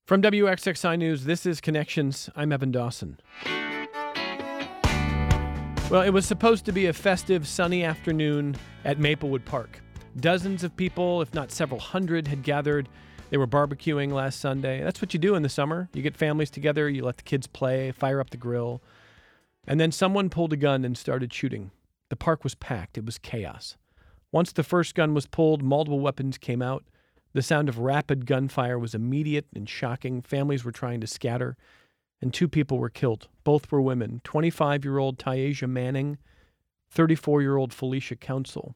From WXXI News, this is Connections. I'm Evan Dawson. Well, it was supposed to be a festive, sunny afternoon at Maplewood Park. Dozens of people, if not several hundred, had gathered. They were barbecuing last Sunday. That's what you do in the summer. You get families together, you let the kids play, fire up the grill. And then someone pulled a gun and started shooting. The park was packed. It was chaos. Once the first gun was pulled, multiple weapons came out. The sound of rapid gunfire was immediate and shocking. Families were trying to scatter, and 2 people were killed. Both were women, 25-year-old Taisha Manning, 34-year-old Felicia Council.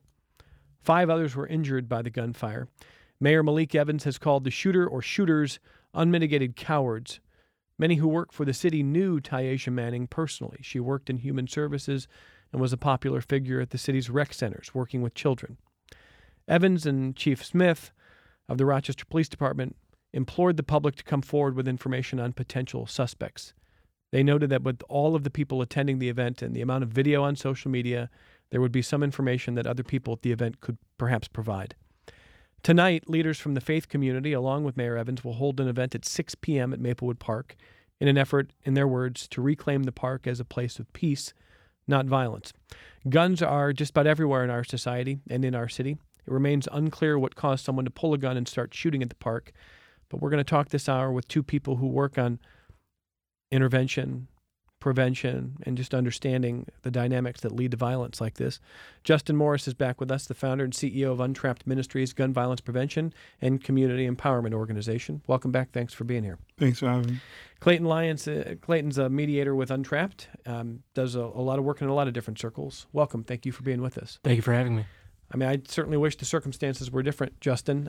5 others were injured by the gunfire. Mayor Malik Evans has called the shooter or shooters unmitigated cowards. Many who work for the city knew Taisha Manning personally. She worked in human services and was a popular figure at the city's rec centers, working with children. Evans and Chief Smith of the Rochester Police Department implored the public to come forward with information on potential suspects. They noted that with all of the people attending the event and the amount of video on social media, there would be some information that other people at the event could perhaps provide. Tonight, leaders from the faith community, along with Mayor Evans, will hold an event at 6 p.m. at Maplewood Park in an effort, in their words, to reclaim the park as a place of peace, not violence. Guns are just about everywhere in our society and in our city. It remains unclear what caused someone to pull a gun and start shooting at the park, but we're going to talk this hour with 2 people who work on intervention, prevention, and just understanding the dynamics that lead to violence like this. Justin Morris is back with us, the founder and CEO of Untrapped Ministries, Gun Violence Prevention and Community Empowerment Organization. Welcome back. Thanks for being here. Thanks for having me. Clayton Lyons, Clayton's a mediator with Untrapped, does a lot of work in a lot of different circles. Welcome. Thank you for being with us. Thank you for having me. I mean, I certainly wish the circumstances were different, Justin.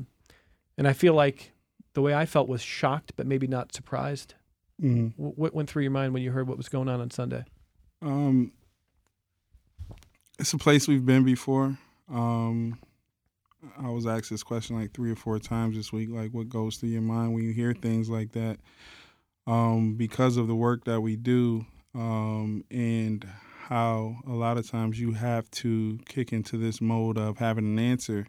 And I feel like the way I felt was shocked, but maybe not surprised. Mm-hmm. What went through your mind when you heard what was going on Sunday? It's a place we've been before. I was asked this question like 3 or 4 times this week, like what goes through your mind when you hear things like that? Because of the work that we do and how a lot of times you have to kick into this mode of having an answer.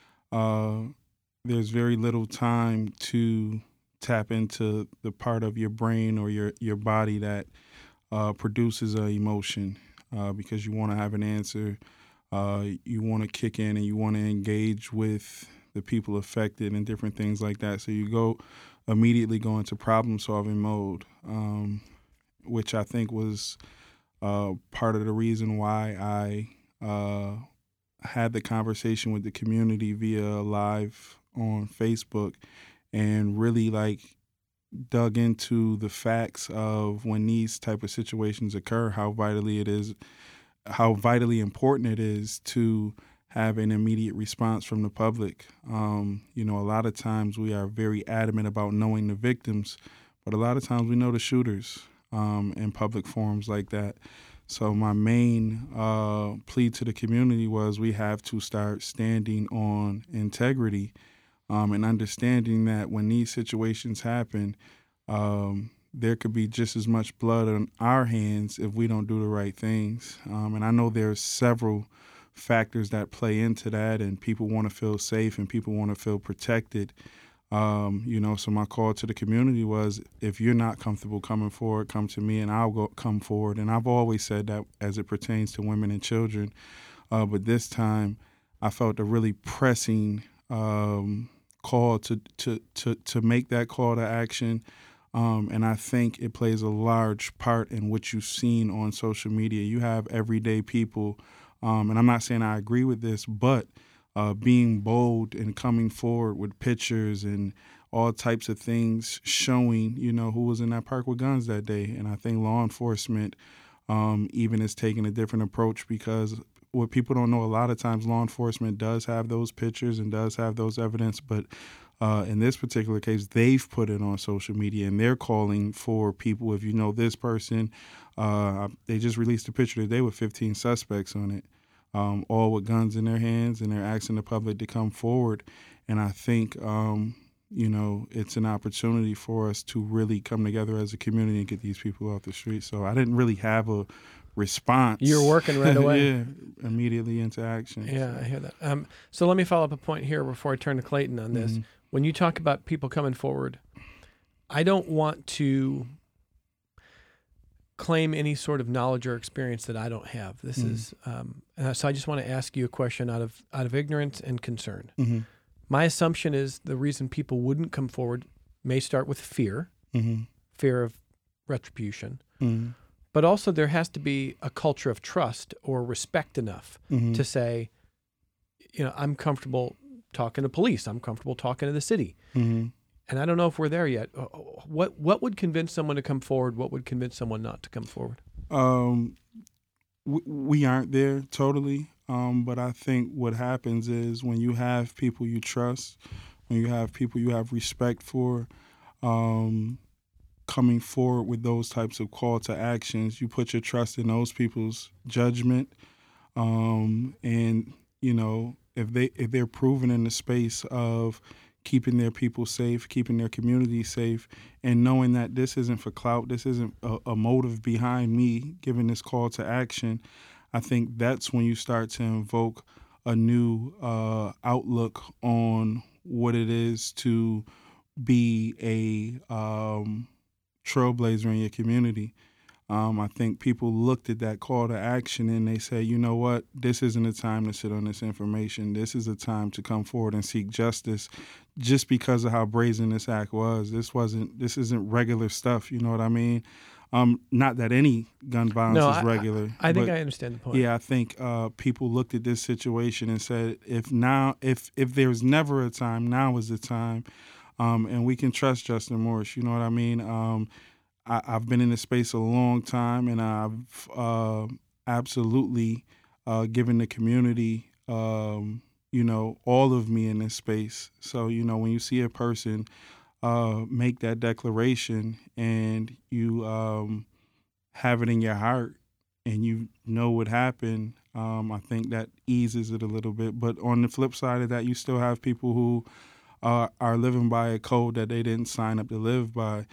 There's very little time to tap into the part of your brain or your body that produces an emotion because you want to have an answer. You want to kick in and you want to engage with the people affected and different things like that. So you immediately go into problem-solving mode, which I think was part of the reason why I had the conversation with the community via live on Facebook and really dug into the facts of when these type of situations occur, how vitally important it is to have an immediate response from the public. A lot of times we are very adamant about knowing the victims, but a lot of times we know the shooters in public forums like that. So my main plea to the community was we have to start standing on integrity and understanding that when these situations happen, there could be just as much blood on our hands if we don't do the right things. And I know there's several factors that play into that, and people want to feel safe and people want to feel protected. So my call to the community was, if you're not comfortable coming forward, come to me and I'll come forward. And I've always said that as it pertains to women and children. But this time I felt a really pressing call to make that call to action. And I think it plays a large part in what you've seen on social media. You have everyday people, and I'm not saying I agree with this, but being bold and coming forward with pictures and all types of things showing, who was in that park with guns that day. And I think law enforcement even is taking a different approach, because what people don't know, a lot of times law enforcement does have those pictures and does have those evidence, but in this particular case, they've put it on social media and they're calling for people. If you know this person, they just released a picture today with 15 suspects on it, all with guns in their hands, and they're asking the public to come forward. And I think, it's an opportunity for us to really come together as a community and get these people off the street. So I didn't really have a response. You're working right away. Yeah, immediately into action. Yeah, I hear that. So let me follow up a point here before I turn to Clayton on this. Mm-hmm. When you talk about people coming forward, I don't want to claim any sort of knowledge or experience that I don't have. This is so I just want to ask you a question out of ignorance and concern. Mm-hmm. My assumption is the reason people wouldn't come forward may start with fear, fear of retribution, but also there has to be a culture of trust or respect enough to say, I'm comfortable talking to police. I'm comfortable talking to the city. And I don't know if we're there yet. What would convince someone to come forward? What would convince someone not to come forward? We aren't there totally. But I think what happens is when you have people you trust, when you have people you have respect for, coming forward with those types of call to actions, you put your trust in those people's judgment. And, if they're proven in the space of keeping their people safe, keeping their community safe, and knowing that this isn't for clout, this isn't a motive behind me giving this call to action, I think that's when you start to invoke a new outlook on what it is to be a trailblazer in your community. I think people looked at that call to action and they say, you know what, this isn't a time to sit on this information. This is a time to come forward and seek justice just because of how brazen this act was. This isn't regular stuff, you know what I mean? Not that any gun violence is regular. I think I understand the point. Yeah, I think people looked at this situation and said, if there's never a time, now is the time. And we can trust Justin Morris, you know what I mean? I've been in this space a long time, and I've absolutely given the community, all of me in this space. So, when you see a person make that declaration and you have it in your heart and you know what happened, I think that eases it a little bit. But on the flip side of that, you still have people who are living by a code that they didn't sign up to live by.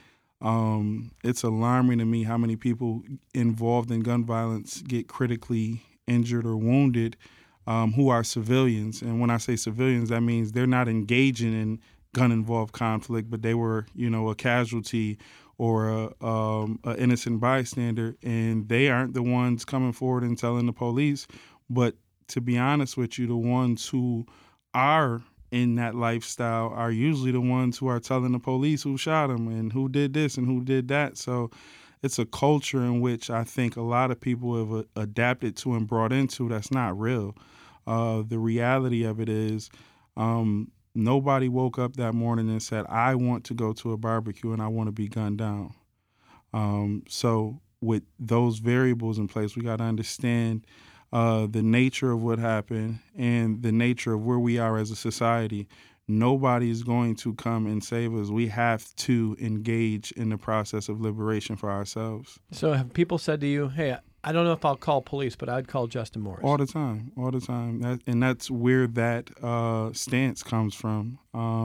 It's alarming to me how many people involved in gun violence get critically injured or wounded who are civilians. And when I say civilians, that means they're not engaging in gun-involved conflict, but they were, a casualty or a innocent bystander, and they aren't the ones coming forward and telling the police. But to be honest with you, the ones who are in that lifestyle are usually the ones who are telling the police who shot him and who did this and who did that. So it's a culture in which I think a lot of people have adapted to and brought into that's not real. The reality of it is nobody woke up that morning and said, I want to go to a barbecue and I want to be gunned down. So with those variables in place, we got to understand the nature of what happened and the nature of where we are as a society. Nobody is going to come and save us. We have to engage in the process of liberation for ourselves. So have people said to you, hey, I don't know if I'll call police, but I'd call Justin Morris? All the time. And that's where that stance comes from.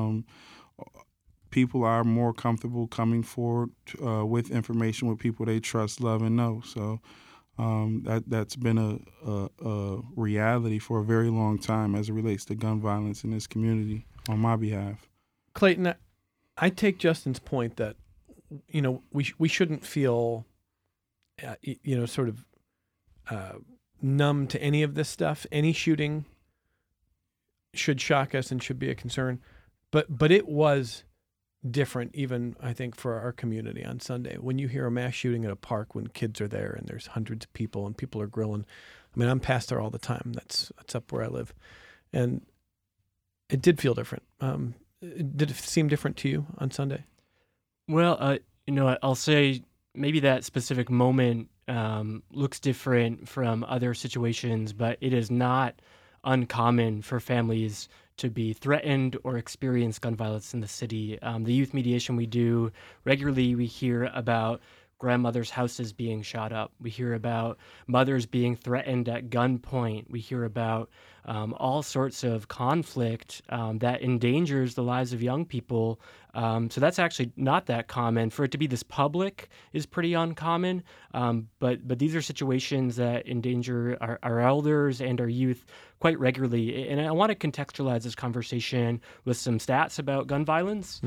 People are more comfortable coming forward with information with people they trust, love, and know. So that's been a reality for a very long time as it relates to gun violence in this community on my behalf. Clayton, I take Justin's point that, we shouldn't feel, sort of numb to any of this stuff. Any shooting should shock us and should be a concern. But it was different, even I think, for our community on Sunday. When you hear a mass shooting at a park when kids are there and there's hundreds of people and people are grilling. I mean, I'm past there all the time. That's up where I live. And it did feel different. Did it seem different to you on Sunday? Well, I'll say maybe that specific moment looks different from other situations, but it is not uncommon for families to be threatened or experience gun violence in the city. The youth mediation we do regularly, we hear about grandmothers' houses being shot up. We hear about mothers being threatened at gunpoint. We hear about all sorts of conflict that endangers the lives of young people. So that's actually not that common. For it to be this public is pretty uncommon, but these are situations that endanger our elders and our youth quite regularly. And I want to contextualize this conversation with some stats about gun violence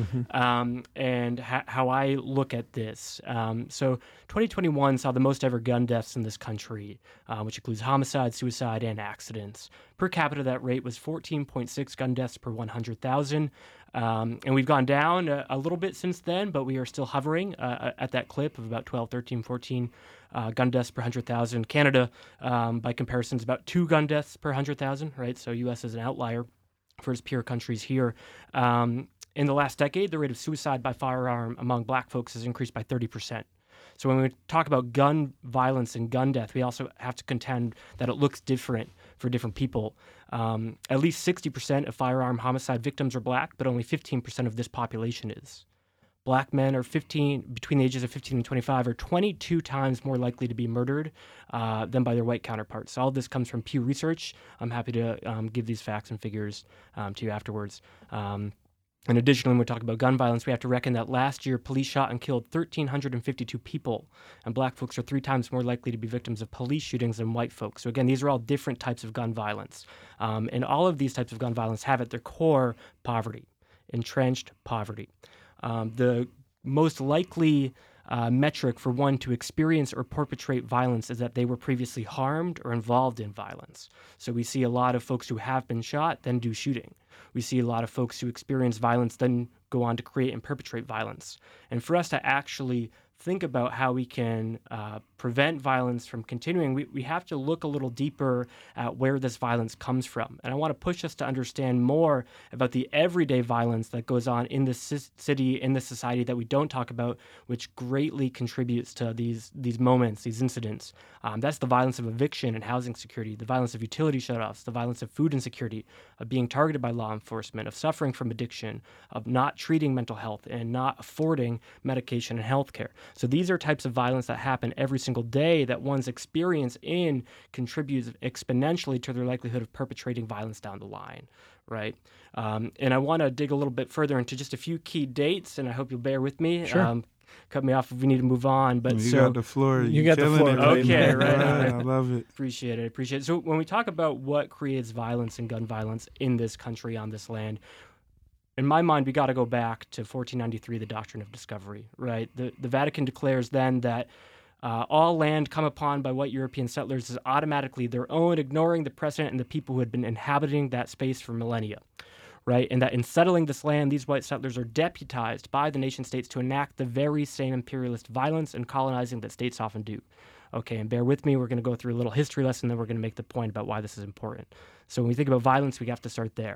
and how I look at this. So 2021 saw the most ever gun deaths in this country, which includes homicide, suicide, and accidents. Per capita, that rate was 14.6 gun deaths per 100,000. And we've gone down a little bit since then, but we are still hovering at that clip of about 12, 13, 14 gun deaths per 100,000. Canada, by comparison, is about 2 gun deaths per 100,000, right? So U.S. is an outlier for its peer countries here. In the last decade, the rate of suicide by firearm among Black folks has increased by 30%. So when we talk about gun violence and gun death, we also have to contend that it looks different for different people. At least 60% of firearm homicide victims are Black, but only 15% of this population is. Black men are between the ages of 15 and 25 are 22 times more likely to be murdered than by their white counterparts. All of this comes from Pew Research. I'm happy to give these facts and figures to you afterwards. And additionally, when we talk about gun violence, we have to reckon that last year police shot and killed 1,352 people, and Black folks are 3 times more likely to be victims of police shootings than white folks. So again, these are all different types of gun violence. And all of these types of gun violence have at their core poverty, entrenched poverty. The most likely metric for one to experience or perpetrate violence is that they were previously harmed or involved in violence. So we see a lot of folks who have been shot then do shooting. We see a lot of folks who experience violence then go on to create and perpetrate violence. And for us to actually think about how we can prevent violence from continuing, we have to look a little deeper at where this violence comes from. And I want to push us to understand more about the everyday violence that goes on in this city, in this society that we don't talk about, which greatly contributes to these moments, these incidents. That's the violence of eviction and housing security, the violence of utility shutoffs, the violence of food insecurity, of being targeted by law enforcement, of suffering from addiction, of not treating mental health and not affording medication and health care. So these are types of violence that happen every single day that one's experience in contributes exponentially to their likelihood of perpetrating violence down the line, right? And I want to dig a little bit further into just a few key dates, and I hope you'll bear with me. Sure. Cut me off if we need to move on. But you got the floor. You got the floor. Okay, right. I love it. Appreciate it. So when we talk about what creates violence and gun violence in this country, on this land, in my mind, we got to go back to 1493, the Doctrine of Discovery, right? The Vatican declares then that all land come upon by white European settlers is automatically their own, ignoring the precedent and the people who had been inhabiting that space for millennia, right? And that in settling this land, these white settlers are deputized by the nation states to enact the very same imperialist violence and colonizing that states often do. Okay, and bear with me, we're going to go through a little history lesson, then we're going to make the point about why this is important. So when we think about violence, we have to start there.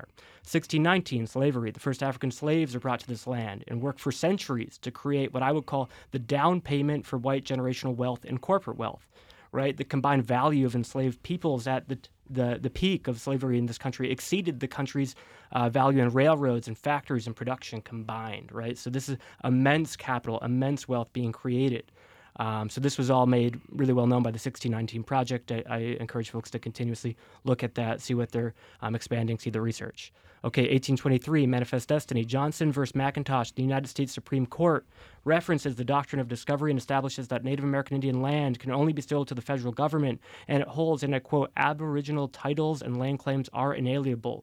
1619, slavery. The first African slaves are brought to this land and work for centuries to create what I would call the down payment for white generational wealth and corporate wealth, right? The combined value of enslaved peoples at the peak of slavery in this country exceeded the country's value in railroads and factories and production combined, right? So this is immense capital, immense wealth being created. So this was all made really well known by the 1619 Project. I encourage folks to continuously look at that, see what they're expanding, see the research. Okay, 1823, Manifest Destiny. Johnson versus McIntosh, the United States Supreme Court references the Doctrine of Discovery and establishes that Native American Indian land can only be sold to the federal government, and it holds, and I quote, Aboriginal titles and land claims are inalienable.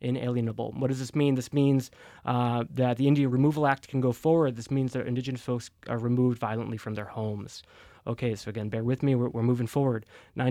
What does this mean? This means that the Indian Removal Act can go forward. This means that Indigenous folks are removed violently from their homes. Okay, so again, bear with me. We're moving forward.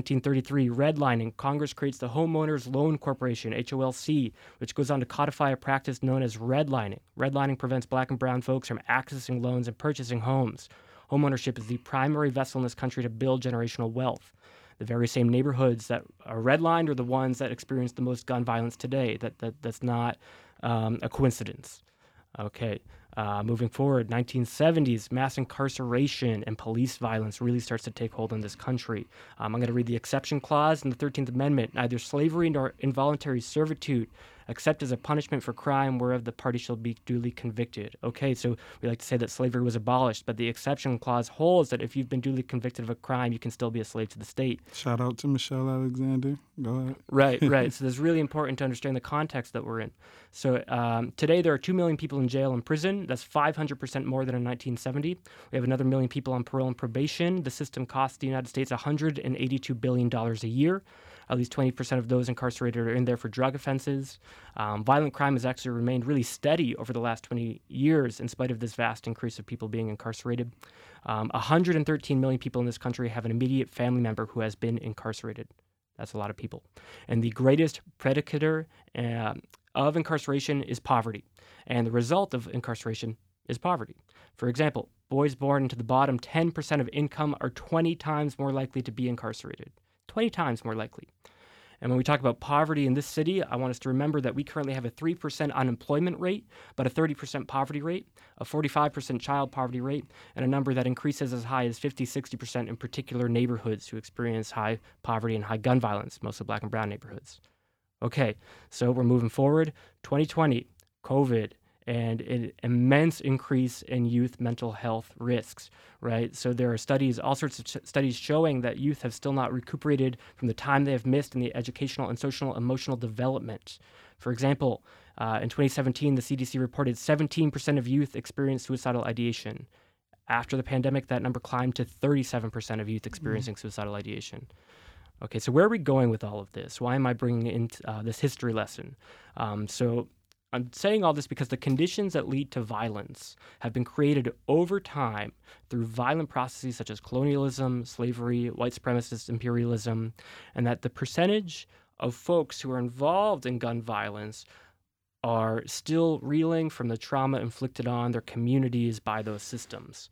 1933, redlining. Congress creates the Homeowners Loan Corporation, HOLC, which goes on to codify a practice known as redlining. Redlining prevents black and brown folks from accessing loans and purchasing homes. Homeownership is the primary vessel in this country to build generational wealth. The very same neighborhoods that are redlined are the ones that experience the most gun violence today. That's not a coincidence. Okay. Moving forward, 1970s, mass incarceration and police violence really starts to take hold in this country. I'm going to read the exception clause in the 13th Amendment. Neither slavery nor involuntary servitude except as a punishment for crime whereof the party shall be duly convicted. Okay, so we like to say that slavery was abolished, but the exception clause holds that if you've been duly convicted of a crime, you can still be a slave to the state. Shout out to Michelle Alexander. Go ahead. Right. So it's really important to understand the context that we're in. So today there are 2 million people in jail and prison. That's 500% more than in 1970. We have another 1 million people on parole and probation. The system costs the United States $182 billion a year. At least 20% of those incarcerated are in there for drug offenses. Violent crime has actually remained really steady over the last 20 years in spite of this vast increase of people being incarcerated. 113 million people in this country have an immediate family member who has been incarcerated. That's a lot of people. And the greatest predicator of incarceration is poverty. And the result of incarceration is poverty. For example, boys born into the bottom 10% of income are 20 times more likely to be incarcerated. 20 times more likely. And when we talk about poverty in this city, I want us to remember that we currently have a 3% unemployment rate, but a 30% poverty rate, a 45% child poverty rate, and a number that increases as high as 50-60% in particular neighborhoods who experience high poverty and high gun violence, mostly black and brown neighborhoods. Okay, so we're moving forward. 2020, COVID, and an immense increase in youth mental health risks, right? So there are studies, all sorts of studies showing that youth have still not recuperated from the time they have missed in the educational and social emotional development. For example, in 2017, the CDC reported 17% of youth experienced suicidal ideation. After the pandemic, that number climbed to 37% of youth experiencing suicidal ideation. Okay, so where are we going with all of this? Why am I bringing in this history lesson? So I'm saying all this because the conditions that lead to violence have been created over time through violent processes such as colonialism, slavery, white supremacist imperialism, and that the percentage of folks who are involved in gun violence are still reeling from the trauma inflicted on their communities by those systems.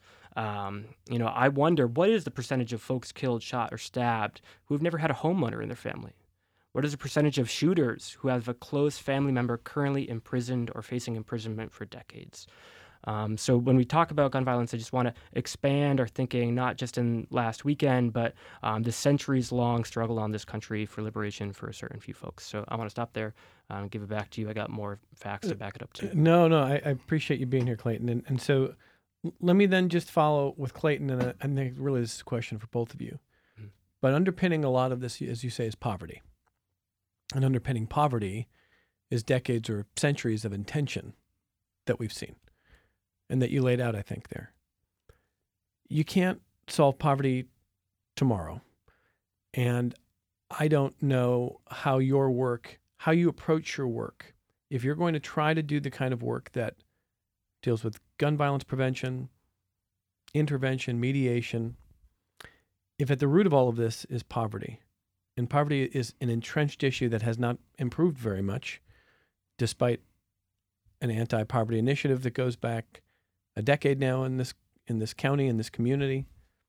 I wonder, what is the percentage of folks killed, shot, or stabbed who have never had a homeowner in their family? What is the percentage of shooters who have a close family member currently imprisoned or facing imprisonment for decades? So when we talk about gun violence, I just want to expand our thinking, not just in last weekend, but the centuries-long struggle on this country for liberation for a certain few folks. So I want to stop there and give it back to you. I got more facts to back it up too. No, I appreciate you being here, Clayton. And so let me then just follow with Clayton, and I think really this is a question for both of you. Mm-hmm. But underpinning a lot of this, as you say, is poverty. And underpinning poverty is decades or centuries of intention that we've seen and that you laid out, I think, there. You can't solve poverty tomorrow. And I don't know how you approach your work. If you're going to try to do the kind of work that deals with gun violence prevention, intervention, mediation, if at the root of all of this is poverty, and poverty is an entrenched issue that has not improved very much, despite an anti-poverty initiative that goes back a decade now in this county, in this community,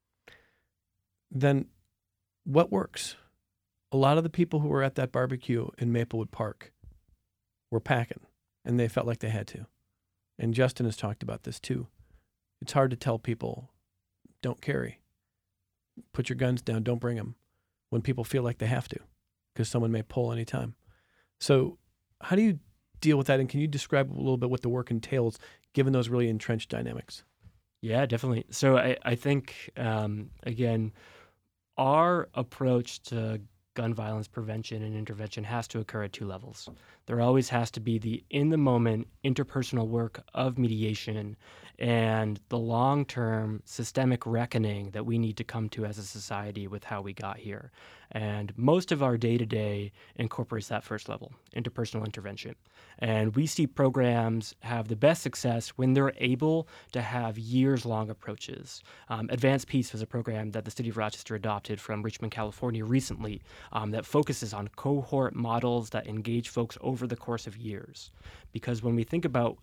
then what works? A lot of the people who were at that barbecue in Maplewood Park were packing, and they felt like they had to. And Justin has talked about this too. It's hard to tell people, don't carry. Put your guns down, don't bring them, when people feel like they have to, because someone may pull any time. So how do you deal with that? And can you describe a little bit what the work entails, given those really entrenched dynamics? Yeah, definitely. So I think, again, our approach to gun violence prevention and intervention has to occur at two levels. There always has to be the in-the-moment interpersonal work of mediation and the long-term systemic reckoning that we need to come to as a society with how we got here. And most of our day-to-day incorporates that first level, interpersonal intervention. And we see programs have the best success when they're able to have years-long approaches. Advanced Peace was a program that the city of Rochester adopted from Richmond, California recently that focuses on cohort models that engage folks over the course of years. Because when we think about the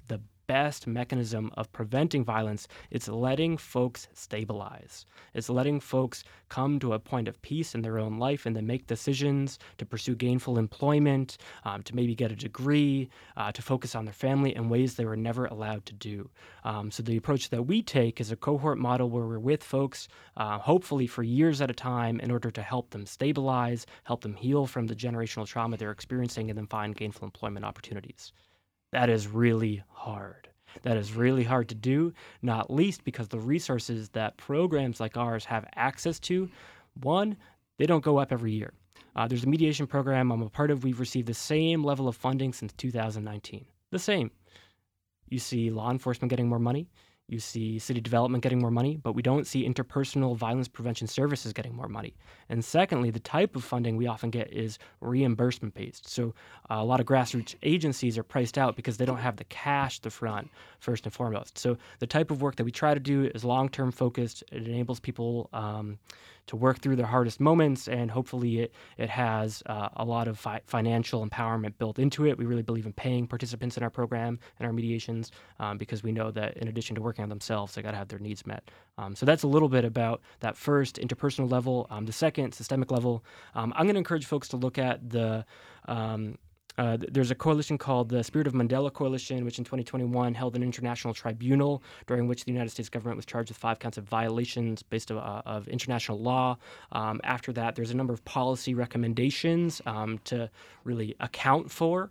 best mechanism of preventing violence. It's letting folks stabilize. It's letting folks come to a point of peace in their own life and then make decisions to pursue gainful employment, to maybe get a degree, to focus on their family in ways they were never allowed to do. So the approach that we take is a cohort model where we're with folks, hopefully for years at a time, in order to help them stabilize, help them heal from the generational trauma they're experiencing, and then find gainful employment opportunities. That is really hard. That is really hard to do, not least because the resources that programs like ours have access to, one, they don't go up every year. There's a mediation program I'm a part of. We've received the same level of funding since 2019. The same. You see law enforcement getting more money. You see city development getting more money, but we don't see interpersonal violence prevention services getting more money. And secondly, the type of funding we often get is reimbursement-based. So a lot of grassroots agencies are priced out because they don't have the cash to front, first and foremost. So the type of work that we try to do is long-term focused. It enables people to work through their hardest moments, and hopefully it has a lot of financial empowerment built into it. We really believe in paying participants in our program and our mediations because we know that in addition to working on themselves, they got to have their needs met. So that's a little bit about that first interpersonal level. The second, systemic level, I'm going to encourage folks to look at there's a coalition called the Spirit of Mandela Coalition, which in 2021 held an international tribunal during which the United States government was charged with 5 counts of violations based of international law. After that, there's a number of policy recommendations to really account for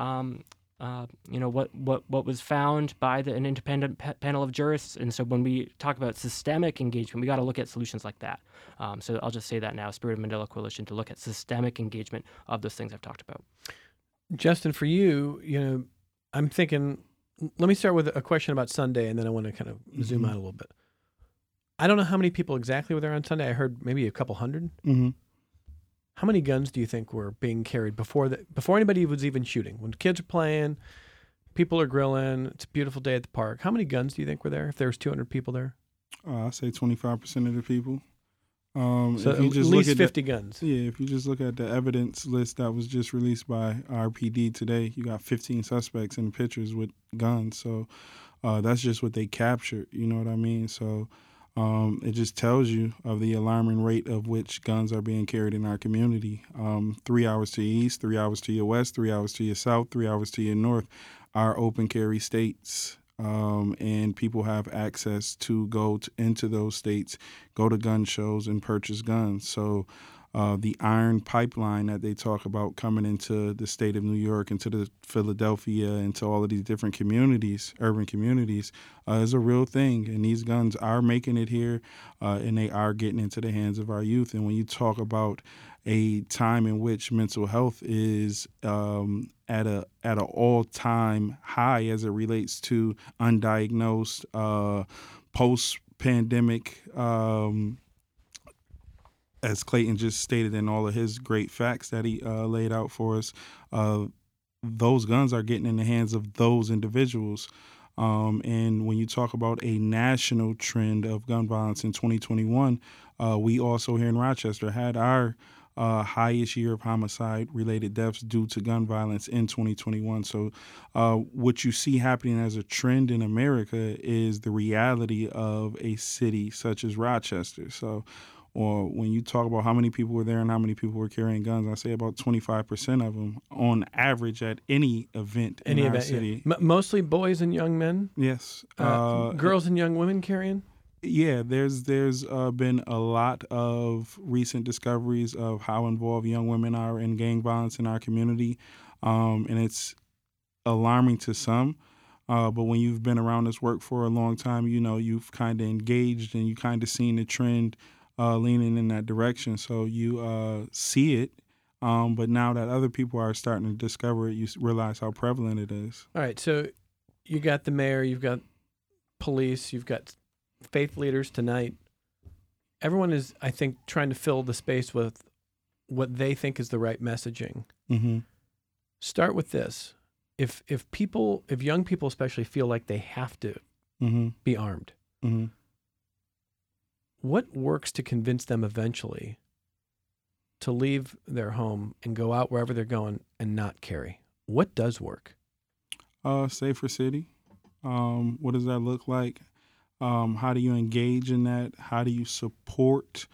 what was found by an independent panel of jurists. And so when we talk about systemic engagement, we got to look at solutions like that. So I'll just say that now, Spirit of Mandela Coalition, to look at systemic engagement of those things I've talked about. Justin, for you, I'm thinking, let me start with a question about Sunday, and then I want to kind of zoom out a little bit. I don't know how many people exactly were there on Sunday. I heard maybe a couple hundred. Mm-hmm. How many guns do you think were being carried before anybody was even shooting? When kids are playing, people are grilling, it's a beautiful day at the park. How many guns do you think were there if there was 200 people there? I'd say 25% of the people. So if you just at least 50 guns. Yeah, if you just look at the evidence list that was just released by RPD today, you got 15 suspects in the pictures with guns. So that's just what they captured. You know what I mean? So it just tells you of the alarming rate of which guns are being carried in our community. 3 hours to your east, 3 hours to your west, 3 hours to your south, 3 hours to your north are open carry states. And people have access to go into those states, go to gun shows and purchase guns. So the iron pipeline that they talk about coming into the state of New York, into the Philadelphia, into all of these different communities, urban communities, is a real thing. And these guns are making it here, and they are getting into the hands of our youth. And when you talk about a time in which mental health is at an all-time high as it relates to undiagnosed post-pandemic, as Clayton just stated in all of his great facts that he laid out for us, those guns are getting in the hands of those individuals. And when you talk about a national trend of gun violence in 2021, we also here in Rochester had our highest year of homicide-related deaths due to gun violence in 2021. So what you see happening as a trend in America is the reality of a city such as Rochester. So or when you talk about how many people were there and how many people were carrying guns, I say about 25% of them on average at any event in our city. Yeah. Mostly boys and young men? Yes. Girls and young women carrying? Yeah, there's been a lot of recent discoveries of how involved young women are in gang violence in our community, and it's alarming to some. But when you've been around this work for a long time, you've kind of engaged and you kind of seen the trend leaning in that direction. So you see it, but now that other people are starting to discover it, you realize how prevalent it is. All right, so you got the mayor, you've got police, you've got faith leaders tonight. Everyone is, I think, trying to fill the space with what they think is the right messaging. Mm-hmm. Start with this. If young people especially feel like they have to be armed, what works to convince them eventually to leave their home and go out wherever they're going and not carry? What does work? Safer city. What does that look like? How do you engage in that? How do you support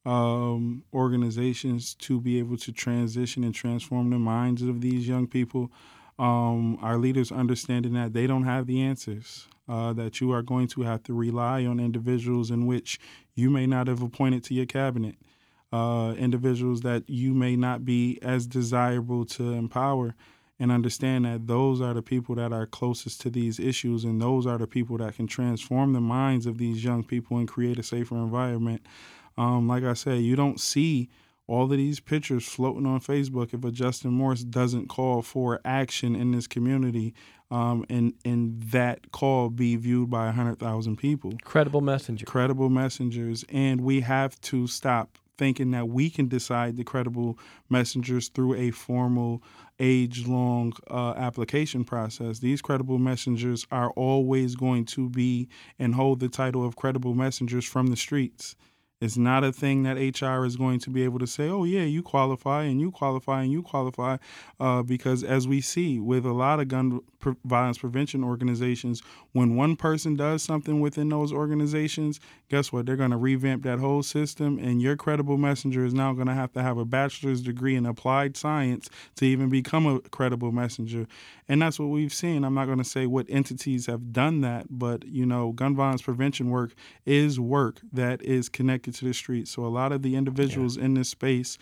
organizations to be able to transition and transform the minds of these young people? Our leaders understanding that they don't have the answers, that you are going to have to rely on individuals in which you may not have appointed to your cabinet, individuals that you may not be as desirable to empower, and understand that those are the people that are closest to these issues, and those are the people that can transform the minds of these young people and create a safer environment. Like I said, you don't see all of these pictures floating on Facebook if a Justin Morse doesn't call for action in this community, and that call be viewed by 100,000 people. Credible messenger. Credible messengers. And we have to stop thinking that we can decide the credible messengers through a formal, age-long application process. These credible messengers are always going to be and hold the title of credible messengers from the streets. It's not a thing that HR is going to be able to say, oh, yeah, you qualify and you qualify and you qualify, because as we see with a lot of gun violence prevention organizations, when one person does something within those organizations, guess what? They're going to revamp that whole system, and your credible messenger is now going to have a bachelor's degree in applied science to even become a credible messenger. And that's what we've seen. I'm not going to say what entities have done that, but, gun violence prevention work is work that is connected to the streets. So a lot of the individuals in this space,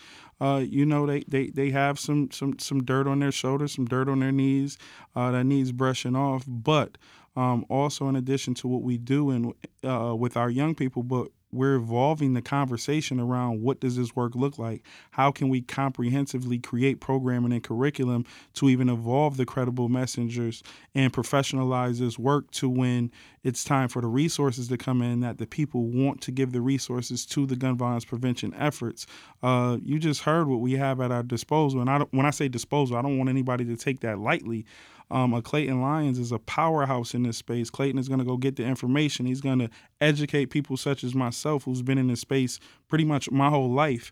they have some dirt on their shoulders, some dirt on their knees that needs brushing off. But also, in addition to what we do and with our young people, but we're evolving the conversation around what does this work look like? How can we comprehensively create programming and curriculum to even evolve the credible messengers and professionalize this work to when it's time for the resources to come in, that the people want to give the resources to the gun violence prevention efforts. You just heard what we have at our disposal. And when I say disposal, I don't want anybody to take that lightly. A Clayton Lyons is a powerhouse in this space. Clayton is going to go get the information. He's going to educate people such as myself, who's been in this space pretty much my whole life,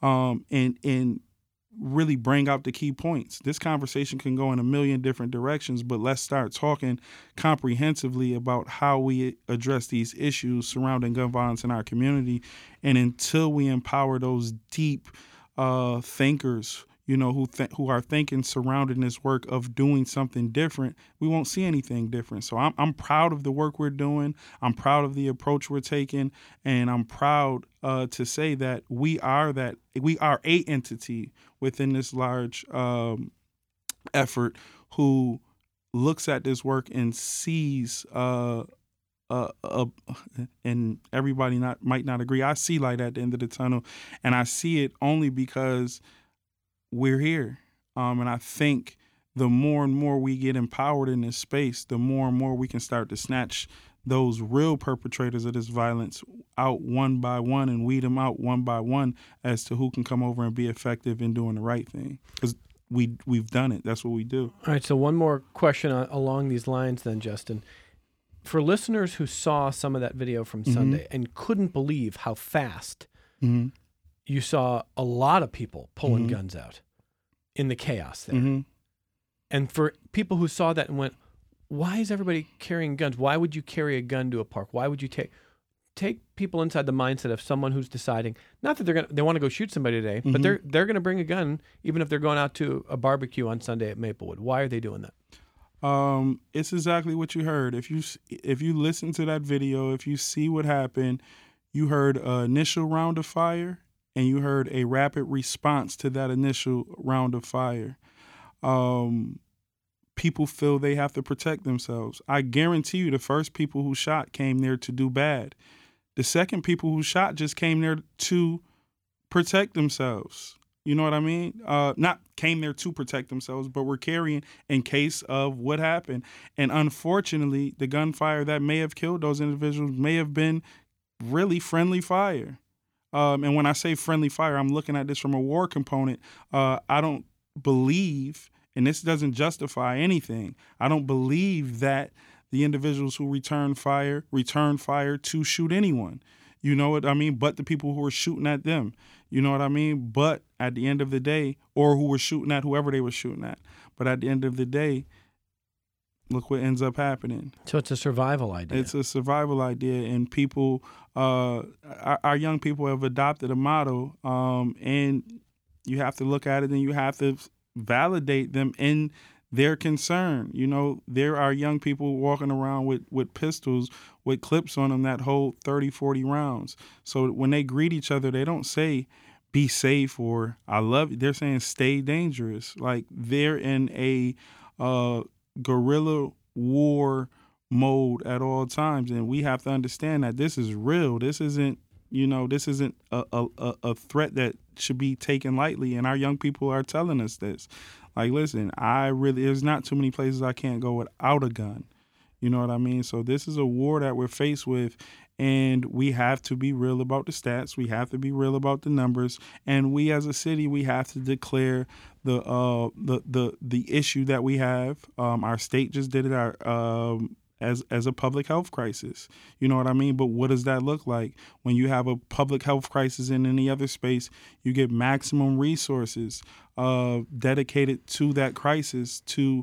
and really bring out the key points. This conversation can go in a million different directions, but let's start talking comprehensively about how we address these issues surrounding gun violence in our community. And until we empower those deep thinkers, who are thinking surrounding this work of doing something different, we won't see anything different. So I'm proud of the work we're doing. I'm proud of the approach we're taking, and I'm proud to say that we are a entity within this large effort who looks at this work and sees. And everybody might not agree. I see light at the end of the tunnel, and I see it only because we're here. And I think the more and more we get empowered in this space, the more and more we can start to snatch those real perpetrators of this violence out one by one and weed them out one by one as to who can come over and be effective in doing the right thing. Because we've done it. That's what we do. All right, so one more question along these lines then, Justin. For listeners who saw some of that video from Sunday and couldn't believe how fast you saw a lot of people pulling guns out in the chaos there. And for people who saw that and went, why is everybody carrying guns? Why would you carry a gun to a park? Why would you take people inside the mindset of someone who's deciding, not that they want to go shoot somebody today, but they're going to bring a gun even if they're going out to a barbecue on Sunday at Maplewood. Why are they doing that? It's exactly what you heard. If you listen to that video, if you see what happened, you heard an initial round of fire, and you heard a rapid response to that initial round of fire. People feel they have to protect themselves. I guarantee you the first people who shot came there to do bad. The second people who shot just came there to protect themselves. You know what I mean? Not came there to protect themselves, but were carrying in case of what happened. And unfortunately, the gunfire that may have killed those individuals may have been really friendly fire. And when I say friendly fire, I'm looking at this from a war component. I don't believe, and this doesn't justify anything, I don't believe that the individuals who returned fire to shoot anyone. You know what I mean? But the people who were shooting at them. You know what I mean? But at the end of the day, or who were shooting at whoever they were shooting at. But at the end of the day, look what ends up happening. So it's a survival idea. It's a survival idea, and people, our young people have adopted a motto, and you have to look at it and you have to validate them in their concern. You know, there are young people walking around with pistols with clips on them that hold 30, 40 rounds. So when they greet each other, they don't say, be safe or I love you. They're saying stay dangerous. Like they're in a guerrilla war mode at all times. And we have to understand that this is real. This isn't a threat that should be taken lightly. And our young people are telling us this. Like, listen, there's not too many places I can't go without a gun. You know what I mean? So this is a war that we're faced with, and we have to be real about the stats. We have to be real about the numbers, and we as a city, we have to declare the issue that we have. Our state just did it as a public health crisis. You know what I mean? But what does that look like? When you have a public health crisis in any other space, you get maximum resources dedicated to that crisis to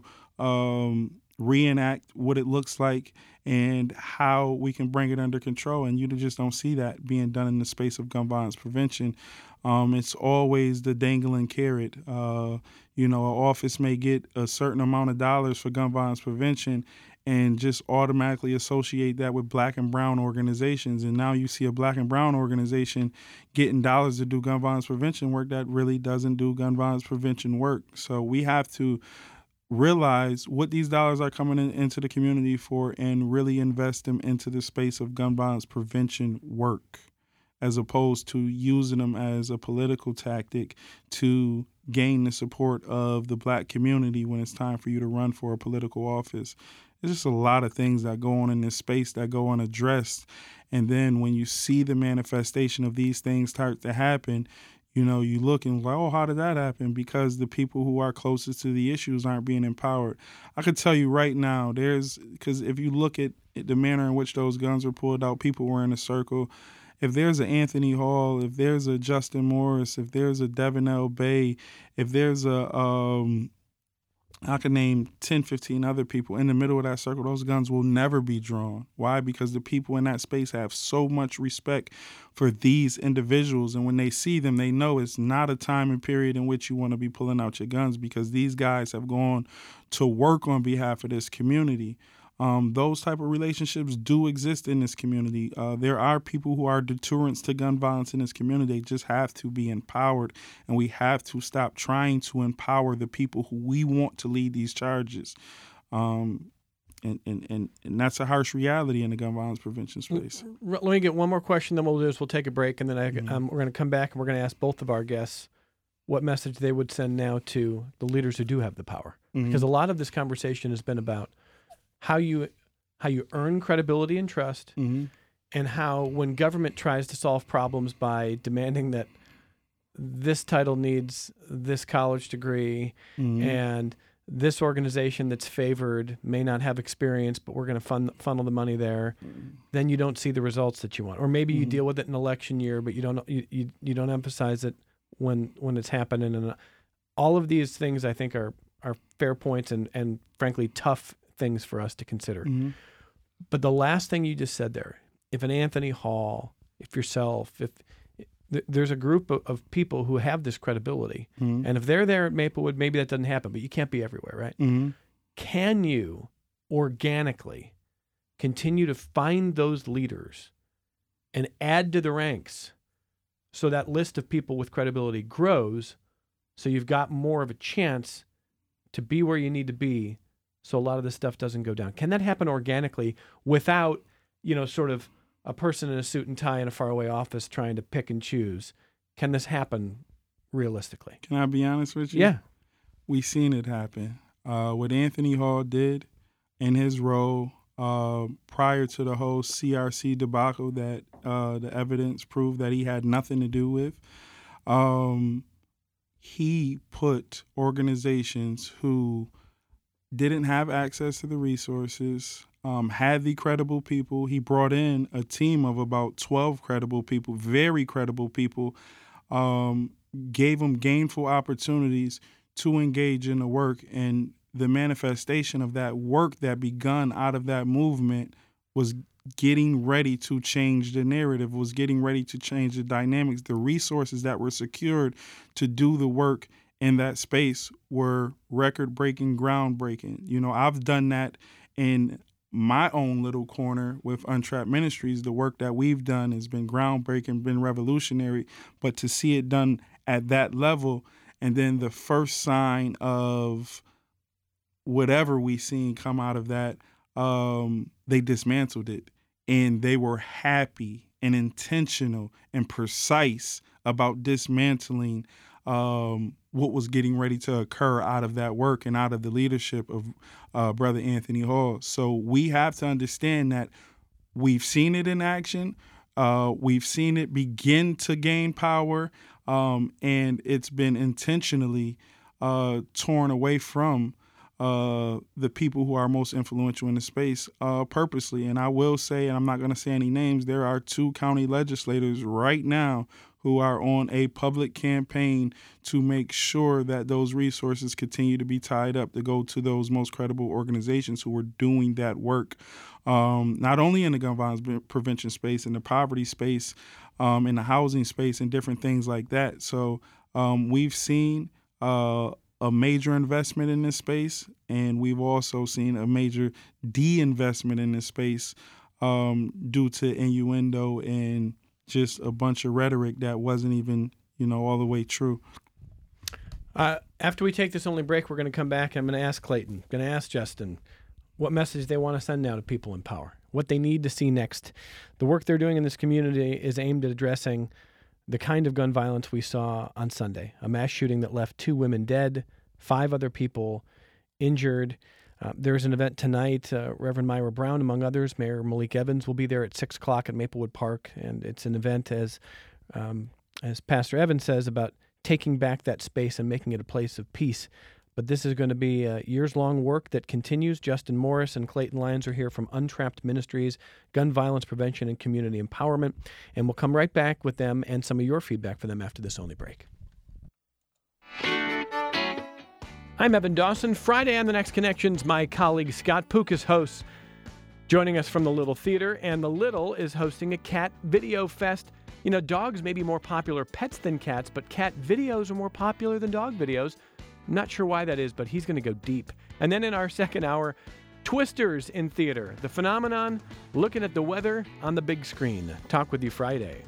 reenact what it looks like and how we can bring it under control. And you just don't see that being done in the space of gun violence prevention. It's always the dangling carrot. An office may get a certain amount of dollars for gun violence prevention and just automatically associate that with black and brown organizations. And now you see a black and brown organization getting dollars to do gun violence prevention work that really doesn't do gun violence prevention work. So we have to realize what these dollars are coming into the community for and really invest them into the space of gun violence prevention work, as opposed to using them as a political tactic to gain the support of the black community when it's time for you to run for a political office. There's just a lot of things that go on in this space that go unaddressed. And then when you see the manifestation of these things start to happen, you look and like, oh, how did that happen? Because the people who are closest to the issues aren't being empowered. I could tell you right now, because if you look at the manner in which those guns were pulled out, people were in a circle. If there's an Anthony Hall, if there's a Justin Morris, if there's a Devin L. Bay, if there's I can name 10, 15 other people in the middle of that circle, those guns will never be drawn. Why? Because the people in that space have so much respect for these individuals. And when they see them, they know it's not a time and period in which you want to be pulling out your guns, because these guys have gone to work on behalf of this community. Those type of relationships do exist in this community. There are people who are deterrents to gun violence in this community. They just have to be empowered, and we have to stop trying to empower the people who we want to lead these charges. And that's a harsh reality in the gun violence prevention space. Let me get one more question, then we'll take a break, and then we're going to come back and we're going to ask both of our guests what message they would send now to the leaders who do have the power. Mm-hmm. Because a lot of this conversation has been about how you earn credibility and trust, mm-hmm. and how when government tries to solve problems by demanding that this title needs this college degree, mm-hmm. and this organization that's favored may not have experience, but we're going to funnel the money there, mm-hmm. then you don't see the results that you want. Or maybe you mm-hmm. deal with it in election year, but you don't emphasize it when it's happening. And all of these things, I think, are fair points and frankly tough things for us to consider. Mm-hmm. But the last thing you just said there, if an Anthony Hall, if yourself, if there's a group of people who have this credibility, mm-hmm. and if they're there at Maplewood, maybe that doesn't happen, but you can't be everywhere, right? Mm-hmm. Can you organically continue to find those leaders and add to the ranks so that list of people with credibility grows, so you've got more of a chance to be where you need to be, so a lot of this stuff doesn't go down? Can that happen organically without, sort of a person in a suit and tie in a faraway office trying to pick and choose? Can this happen realistically? Can I be honest with you? Yeah. We've seen it happen. What Anthony Hall did in his role prior to the whole CRC debacle that the evidence proved that he had nothing to do with, he put organizations who didn't have access to the resources, had the credible people. He brought in a team of about 12 credible people, very credible people, gave them gainful opportunities to engage in the work and the manifestation of that work that begun out of that movement was getting ready to change the narrative, was getting ready to change the dynamics. The resources that were secured to do the work in that space were record-breaking, groundbreaking. You know, I've done that in my own little corner with Untrapped Ministries. The work that we've done has been groundbreaking, been revolutionary, but to see it done at that level, and then the first sign of whatever we seen come out of that, they dismantled it, and they were happy and intentional and precise about dismantling what was getting ready to occur out of that work and out of the leadership of Brother Anthony Hall. So we have to understand that we've seen it in action. We've seen it begin to gain power, and it's been intentionally torn away from the people who are most influential in the space purposely. And I will say, and I'm not going to say any names, there are 2 county legislators right now who are on a public campaign to make sure that those resources continue to be tied up to go to those most credible organizations who are doing that work, not only in the gun violence prevention space, in the poverty space, in the housing space, and different things like that. So we've seen a major investment in this space, and we've also seen a major de-investment in this space due to innuendo and just a bunch of rhetoric that wasn't even, all the way true. After we take this only break, we're going to come back. I'm going to ask Clayton, going to ask Justin what message they want to send now to people in power, what they need to see next. The work they're doing in this community is aimed at addressing the kind of gun violence we saw on Sunday, a mass shooting that left 2 women dead, 5 other people injured. There's an event tonight. Reverend Myra Brown, among others, Mayor Malik Evans will be there at 6 o'clock at Maplewood Park, and it's an event, as Pastor Evans says, about taking back that space and making it a place of peace. But this is going to be a years-long work that continues. Justin Morris and Clayton Lyons are here from Untrapped Ministries, Gun Violence Prevention and Community Empowerment, and we'll come right back with them and some of your feedback for them after this only break. I'm Evan Dawson. Friday on The Next Connections, my colleague Scott Pukas hosts, joining us from the Little Theater, and the Little is hosting a cat video fest. You know, dogs may be more popular pets than cats, but cat videos are more popular than dog videos. I'm not sure why that is, but he's going to go deep. And then in our second hour, Twisters in theater, the phenomenon, looking at the weather on the big screen. Talk with you Friday.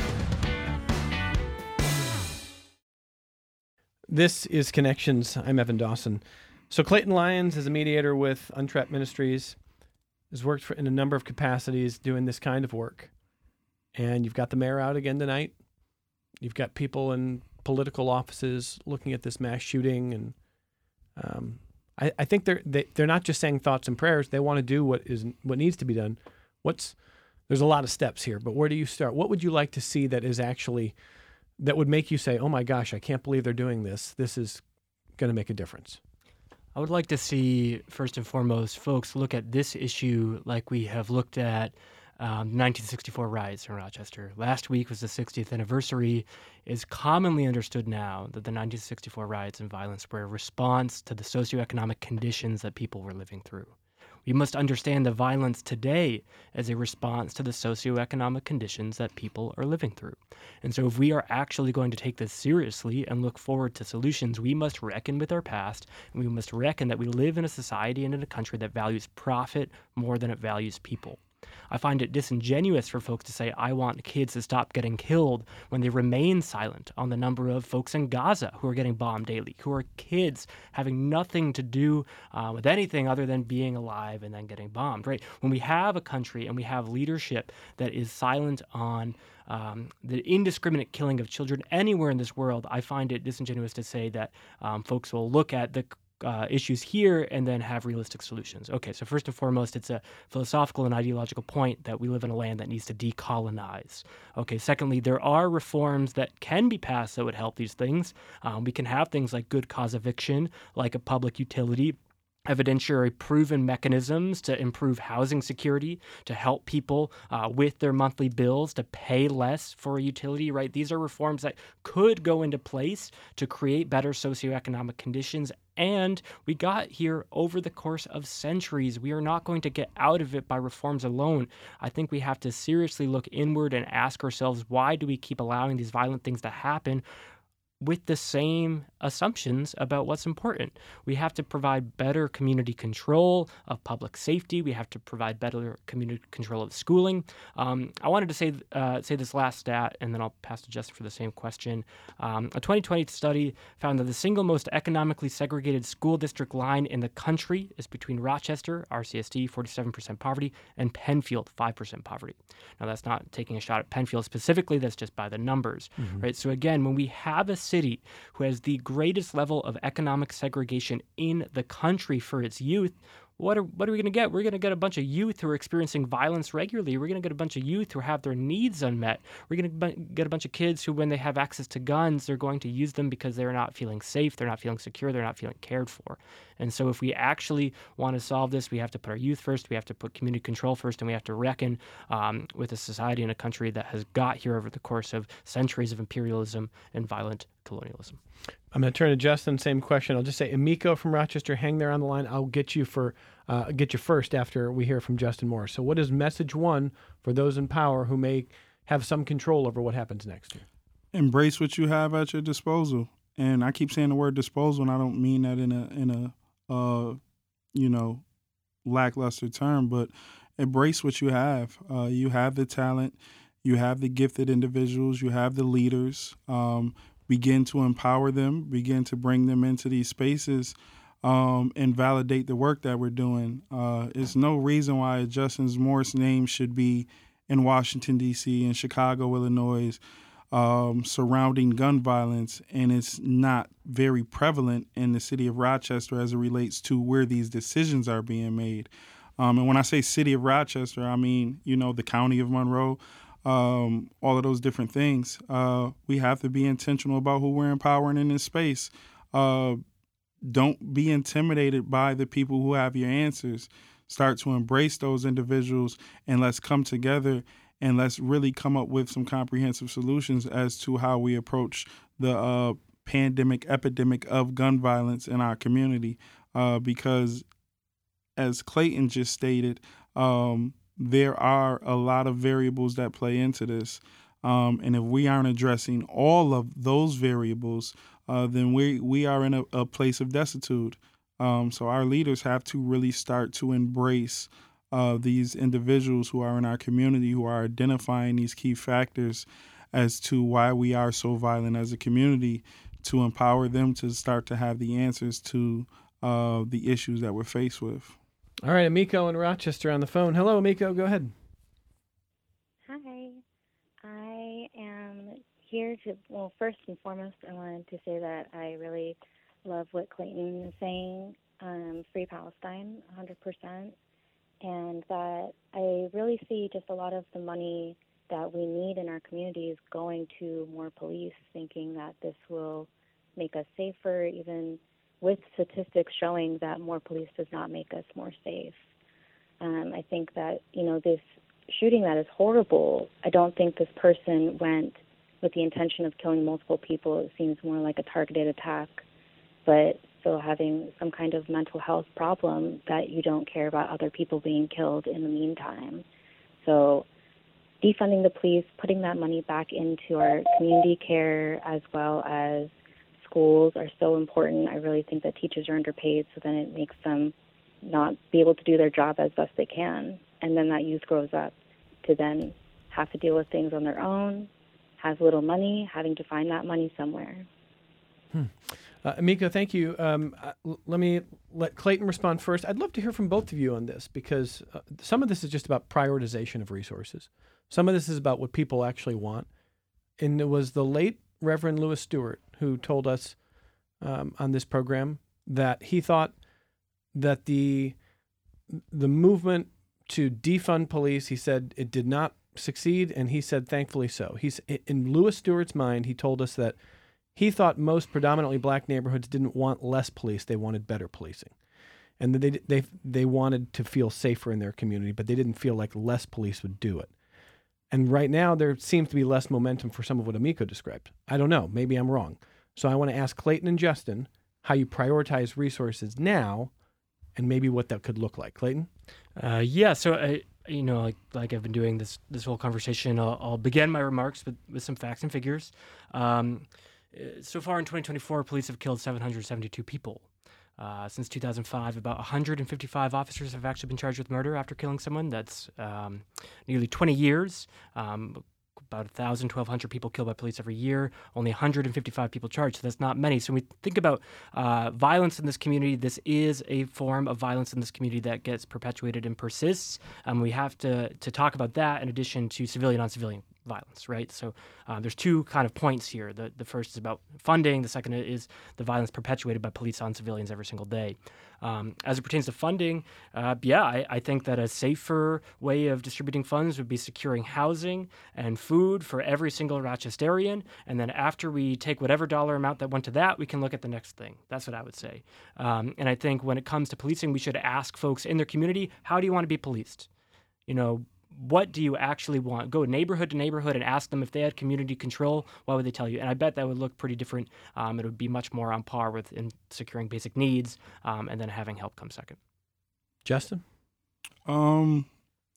This is Connections. I'm Evan Dawson. So Clayton Lyons is a mediator with Untrapped Ministries, has worked in a number of capacities doing this kind of work. And you've got the mayor out again tonight. You've got people in political offices looking at this mass shooting. And I think they're not just saying thoughts and prayers. They want to do what needs to be done. There's a lot of steps here, but where do you start? What would you like to see that would make you say, oh my gosh, I can't believe they're doing this. This is going to make a difference? I would like to see, first and foremost, folks look at this issue like we have looked at 1964 riots in Rochester. Last week was the 60th anniversary. It is commonly understood now that the 1964 riots and violence were a response to the socioeconomic conditions that people were living through. We must understand the violence today as a response to the socioeconomic conditions that people are living through. And so if we are actually going to take this seriously and look forward to solutions, we must reckon with our past, and we must reckon that we live in a society and in a country that values profit more than it values people. I find it disingenuous for folks to say, I want kids to stop getting killed when they remain silent on the number of folks in Gaza who are getting bombed daily, who are kids having nothing to do with anything other than being alive and then getting bombed, right? When we have a country and we have leadership that is silent on the indiscriminate killing of children anywhere in this world, I find it disingenuous to say that folks will look at the issues here and then have realistic solutions. Okay, so first and foremost, it's a philosophical and ideological point that we live in a land that needs to decolonize. Okay, secondly, there are reforms that can be passed that would help these things. We can have things like good cause eviction, like a public utility, evidentiary proven mechanisms to improve housing security, to help people with their monthly bills, to pay less for a utility, right? These are reforms that could go into place to create better socioeconomic conditions. And we got here over the course of centuries. We are not going to get out of it by reforms alone. I think we have to seriously look inward and ask ourselves, why do we keep allowing these violent things to happen? With the same assumptions about what's important. We have to provide better community control of public safety. We have to provide better community control of schooling. I wanted to say this last stat, and then I'll pass to Justin for the same question. A 2020 study found that the single most economically segregated school district line in the country is between Rochester, RCSD, 47% poverty, and Penfield, 5% poverty. Now, that's not taking a shot at Penfield specifically. That's just by the numbers, right? So again, when we have a city who has the greatest level of economic segregation in the country for its youth, what are we going to get? We're going to get a bunch of youth who are experiencing violence regularly. We're going to get a bunch of youth who have their needs unmet. We're going to get a bunch of kids who, when they have access to guns, they're going to use them because they're not feeling safe, they're not feeling secure, they're not feeling cared for. And so if we actually want to solve this, we have to put our youth first, we have to put community control first, and we have to reckon with a society and a country that has got here over the course of centuries of imperialism and violent colonialism. I'm going to turn to Justin. Same question. I'll just say, Emiko from Rochester, hang there on the line. I'll get you first after we hear from Justin Moore. So, what is message one for those in power who may have some control over what happens next year? Embrace what you have at your disposal. And I keep saying the word disposal, and I don't mean that in a lackluster term, but embrace what you have. You have the talent, you have the gifted individuals, you have the leaders. Begin to empower them, begin to bring them into these spaces, and validate the work that we're doing. There's no reason why Justin Moore's name should be in Washington, D.C., in Chicago, Illinois, surrounding gun violence, and it's not very prevalent in the city of Rochester as it relates to where these decisions are being made. And when I say city of Rochester, I mean, the county of Monroe, all of those different things. We have to be intentional about who we're empowering in this space. Don't be intimidated by the people who have your answers. Start to embrace those individuals, and let's come together and let's really come up with some comprehensive solutions as to how we approach the epidemic of gun violence in our community. Because as Clayton just stated, there are a lot of variables that play into this. And if we aren't addressing all of those variables, then we are in a place of desuetude. So our leaders have to really start to embrace these individuals who are in our community, who are identifying these key factors as to why we are so violent as a community, to empower them to start to have the answers to the issues that we're faced with. All right, Emiko in Rochester on the phone. Hello, Emiko. Go ahead. Hi. I am here first and foremost, I wanted to say that I really love what Clayton is saying, Free Palestine, 100%, and that I really see just a lot of the money that we need in our communities going to more police, thinking that this will make us safer, even with statistics showing that more police does not make us more safe. I think that, this shooting that is horrible, I don't think this person went with the intention of killing multiple people. It seems more like a targeted attack, but still having some kind of mental health problem that you don't care about other people being killed in the meantime. So defunding the police, putting that money back into our community care as well as schools are so important. I really think that teachers are underpaid, so then it makes them not be able to do their job as best they can. And then that youth grows up to then have to deal with things on their own, has little money, having to find that money somewhere. Emiko, thank you. Let me let Clayton respond first. I'd love to hear from both of you on this, because some of this is just about prioritization of resources. Some of this is about what people actually want. And it was the late Reverend Lewis Stewart who told us on this program that he thought that the movement to defund police, he said it did not succeed, and he said thankfully so. In Lewis Stewart's mind, he told us that he thought most predominantly black neighborhoods didn't want less police, they wanted better policing. and they wanted to feel safer in their community, but they didn't feel like less police would do it. And right now, there seems to be less momentum for some of what Amico described. I don't know. Maybe I'm wrong. So I want to ask Clayton and Justin how you prioritize resources now and maybe what that could look like. Clayton? So like I've been doing this whole conversation, I'll begin my remarks with some facts and figures. So far in 2024, police have killed 772 people. Since 2005, about 155 officers have actually been charged with murder after killing someone. That's nearly 20 years. About 1,000, 1,200 people killed by police every year. Only 155 people charged, so that's not many. So when we think about violence in this community, this is a form of violence in this community that gets perpetuated and persists. We have to talk about that in addition to civilian on civilian violence, right? So there's two kind of points here. The first is about funding. The second is the violence perpetuated by police on civilians every single day. As it pertains to funding, I think that a safer way of distributing funds would be securing housing and food for every single Rochesterian. And then after we take whatever dollar amount that went to that, we can look at the next thing. That's what I would say. And I think when it comes to policing, we should ask folks in their community, how do you want to be policed? What do you actually want? Go neighborhood to neighborhood and ask them if they had community control. What would they tell you? And I bet that would look pretty different. It would be much more on par with in securing basic needs and then having help come second. Justin? In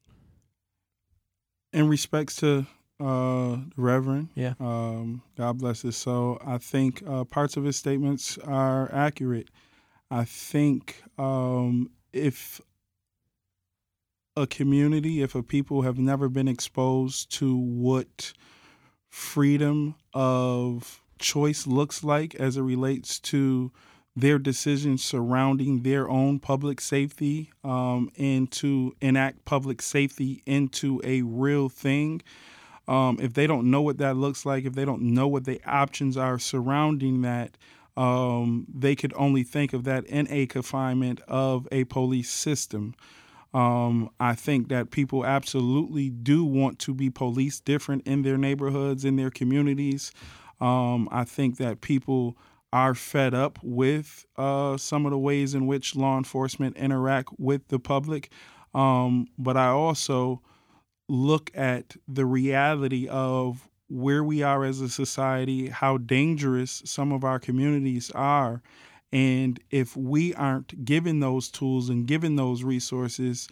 respects to the Reverend, God bless his soul, I think parts of his statements are accurate. I think if a community, if a people have never been exposed to what freedom of choice looks like as it relates to their decisions surrounding their own public safety and to enact public safety into a real thing, if they don't know what that looks like, if they don't know what the options are surrounding that, they could only think of that in a confinement of a police system. I think that people absolutely do want to be policed different in their neighborhoods, in their communities. I think that people are fed up with some of the ways in which law enforcement interact with the public. But I also look at the reality of where we are as a society, how dangerous some of our communities are. And if we aren't given those tools and given those resources,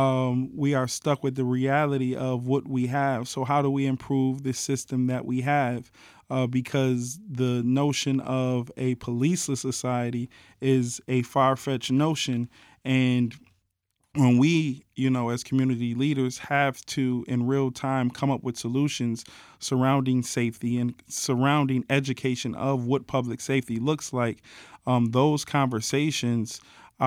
we are stuck with the reality of what we have. So how do we improve the system that we have? Because the notion of a policeless society is a far-fetched notion. And when we, as community leaders have to, in real time, come up with solutions surrounding safety and surrounding education of what public safety looks like, those conversations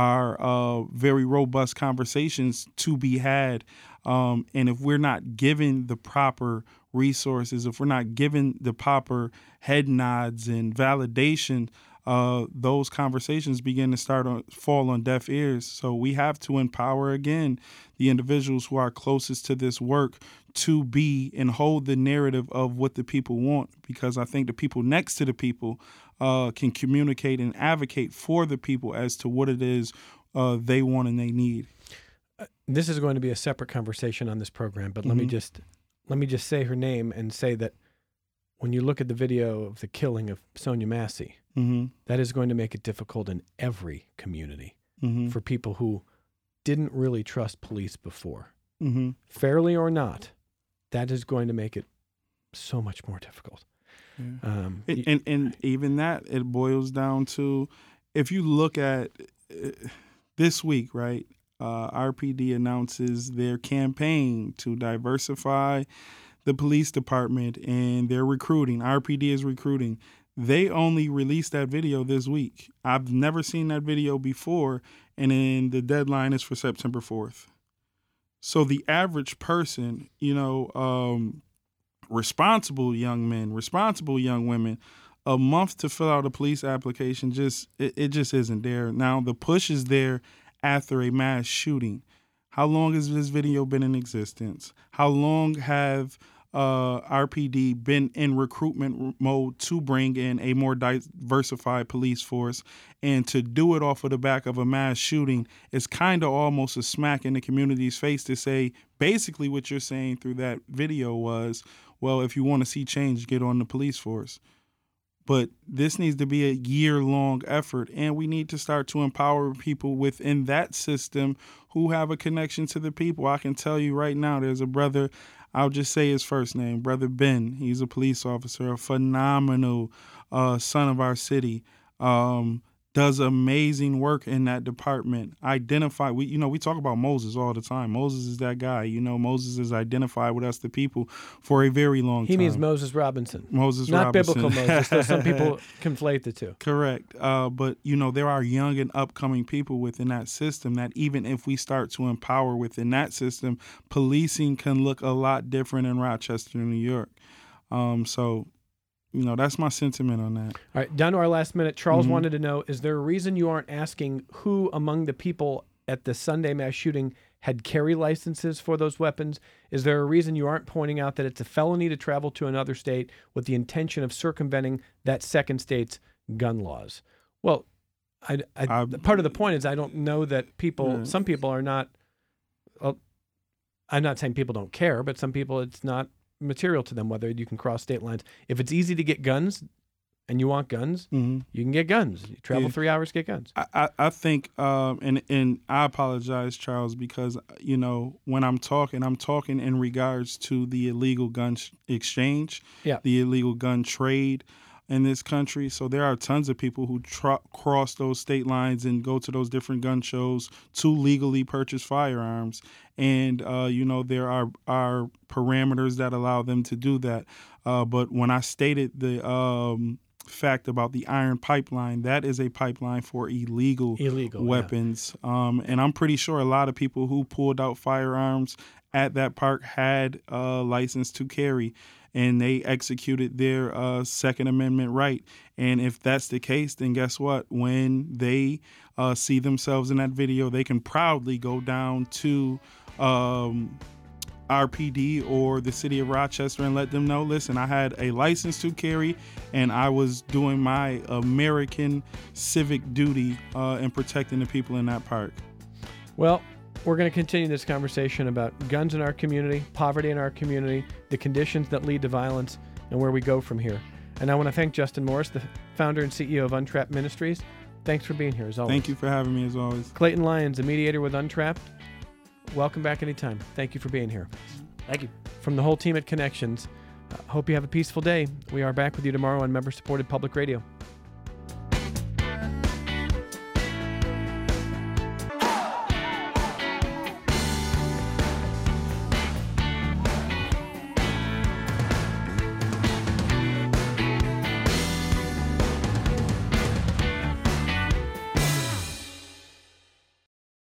are very robust conversations to be had. And if we're not given the proper resources, if we're not given the proper head nods and validation, those conversations begin to fall on deaf ears. So we have to empower, again, the individuals who are closest to this work to be and hold the narrative of what the people want, because I think the people next to the people can communicate and advocate for the people as to what it is they want and they need. This is going to be a separate conversation on this program, but let me just say her name and say that when you look at the video of the killing of Sonia Massey, that is going to make it difficult in every community for people who didn't really trust police before. Fairly or not, that is going to make it so much more difficult. Yeah. And even that, it boils down to, if you look at this week, right, RPD announces their campaign to diversify the police department and their recruiting. RPD is recruiting. They only released that video this week. I've never seen that video before, and then the deadline is for September 4th. So the average person, responsible young men, responsible young women, a month to fill out a police application, it just isn't there. Now, the push is there after a mass shooting. How long has this video been in existence? How long have RPD been in recruitment mode to bring in a more diversified police force, and to do it off of the back of a mass shooting is kind of almost a smack in the community's face to say basically what you're saying through that video was, well, if you want to see change, get on the police force. But this needs to be a year-long effort, and we need to start to empower people within that system who have a connection to the people. I can tell you right now, there's a brother, I'll just say his first name, Brother Ben. He's a police officer, a phenomenal son of our city. Does amazing work in that department. We talk about Moses all the time. Moses is that guy. Moses has identified with us, the people, for a very long time. He means Moses Robinson. Moses Not Robinson. biblical Moses, though some people conflate the two. Correct. But, there are young and upcoming people within that system that even if we start to empower within that system, policing can look a lot different in Rochester, New York. That's my sentiment on that. All right, down to our last minute. Charles wanted to know, is there a reason you aren't asking who among the people at the Sunday mass shooting had carry licenses for those weapons? Is there a reason you aren't pointing out that it's a felony to travel to another state with the intention of circumventing that second state's gun laws? Well, part of the point is I don't know that people, some people are not, I'm not saying people don't care, but some people it's not material to them whether you can cross state lines. If it's easy to get guns and you want guns, you can get guns. You travel 3 hours to get guns. I think, and I apologize, Charles, because, when I'm talking in regards to the illegal gun exchange, the illegal gun trade in this country. So there are tons of people who cross those state lines and go to those different gun shows to legally purchase firearms. And, there are parameters that allow them to do that. But when I stated the fact about the iron pipeline, that is a pipeline for illegal weapons. And I'm pretty sure a lot of people who pulled out firearms at that park had a license to carry, and they executed their Second Amendment right. And if that's the case, then guess what? When they see themselves in that video, they can proudly go down to RPD or the city of Rochester and let them know, listen, I had a license to carry and I was doing my American civic duty in protecting the people in that park. Well, we're going to continue this conversation about guns in our community, poverty in our community, the conditions that lead to violence, and where we go from here. And I want to thank Justin Morris, the founder and CEO of Untrapped Ministries. Thanks for being here, as always. Thank you for having me, as always. Clayton Lyons, a mediator with Untrapped. Welcome back anytime. Thank you for being here. Thank you. From the whole team at Connections, hope you have a peaceful day. We are back with you tomorrow on member-supported public radio.